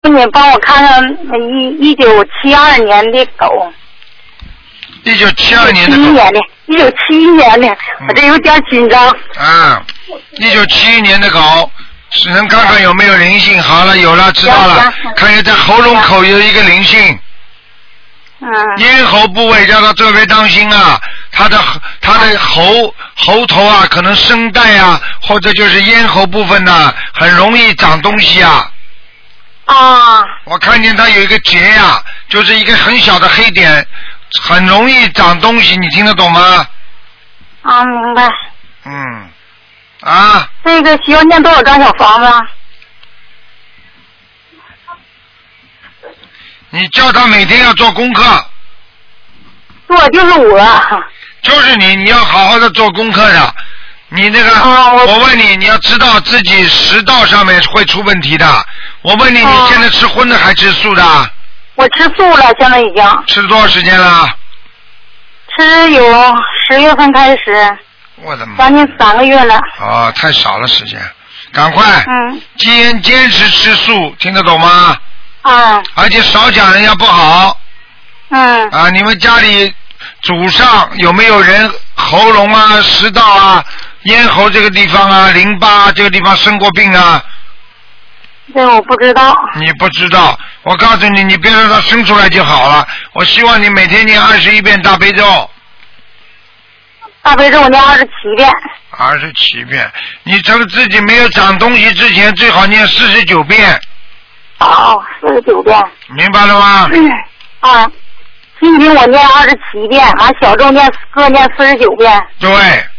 你帮我看看1972年的狗。 1972年的狗。 1971年的，我这有点紧张。 啊，1971年的狗，只能看看有没有灵性。好了，有了，知道了。看见在喉咙口有一个灵性。咽喉部位叫他特别当心啊，他的喉头啊，可能声带啊，或者就是咽喉部分呢，很容易长东西啊。我看见他有一个结呀，就是一个很小的黑点，很容易长东西，你听得懂吗？ 明白。这个需要念多少张小房子？ 你叫他每天要做功课。 做就是我。 就是你要好好的做功课的。你那个，我问你，你要知道自己食道上面会出问题的。我问你，你现在吃荤的还吃素的？ 我吃素了，现在已经。吃多少时间了？ 吃有10月份开始。 我的妈！ 将近3个月了。 太少了时间，赶快。坚持吃素，听得懂吗？而且少讲人家不好。你们家里祖上有没有人喉咙啊、食道啊、咽喉这个地方啊、淋巴这个地方生过病啊？ 这我不知道。 你不知道，我告诉你，你别让它生出来就好了。我希望你每天念21遍大悲咒。 大悲咒我念27遍。 27遍，你趁自己没有长东西之前，最好念49遍。 49遍。 明白了吗？ 心经我念27遍，完小咒各念49遍。 对。